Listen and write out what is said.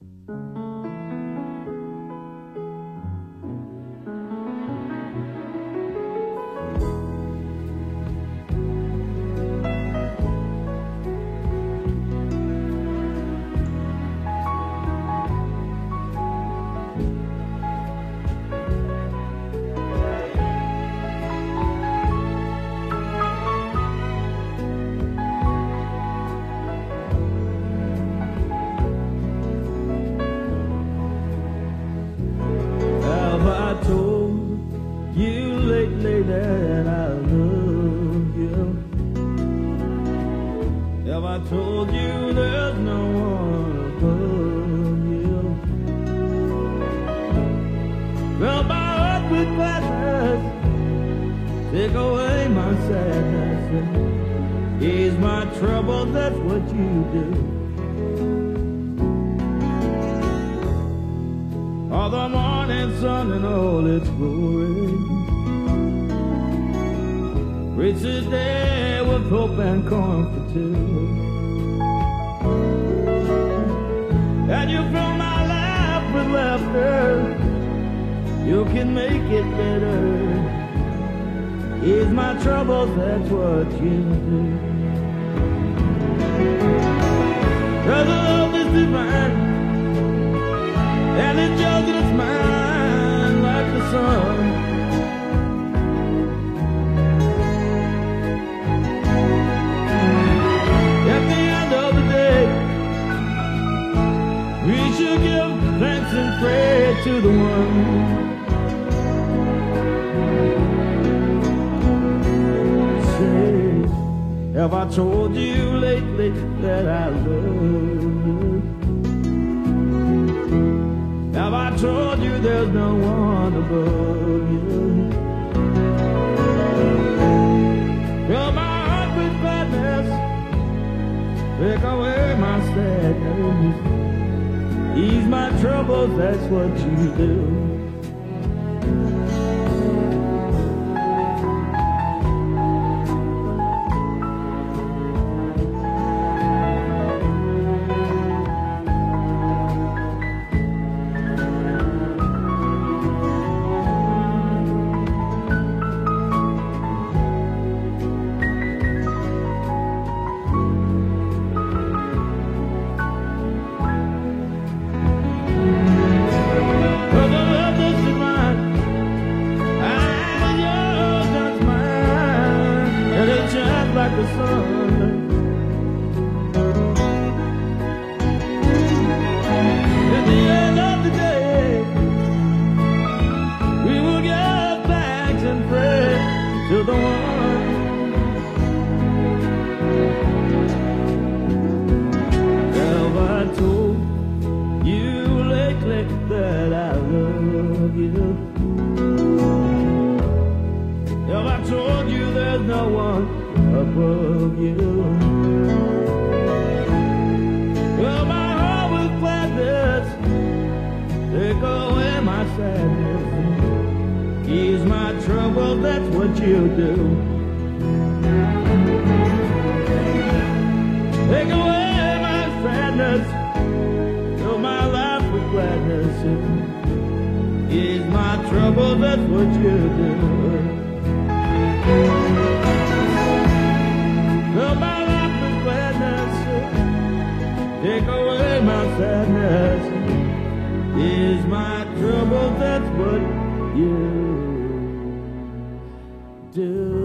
That I love you? Have I told you there's no one above you? Fill my heart with gladness, take away my sadness, and ease my trouble, that's what you do. All the morning sun and all its glory, reach the day with hope and comfort too. And you fill my life with laughter, you can make it better. Ease my troubles, that's what you do. Cause the love is divine, and it's yours and it's mine like the sun. We should give thanks and pray to the one. Say, have I told you lately that I love you? Have I told you there's no one above you? Fill my heart with gladness, take away my sadness, ease my troubles, that's what you do. Like the sun, at the end of the day, we will give thanks and pray to the one. Have I told you lately that I love you? Have I told you there's no one above you? Fill my heart with gladness, take away my sadness, ease my trouble, that's what you do. Take away my sadness, fill my life with gladness, ease my trouble, that's what you do. Fill my life with gladness, take away my sadness, ease my trouble, that's what you do.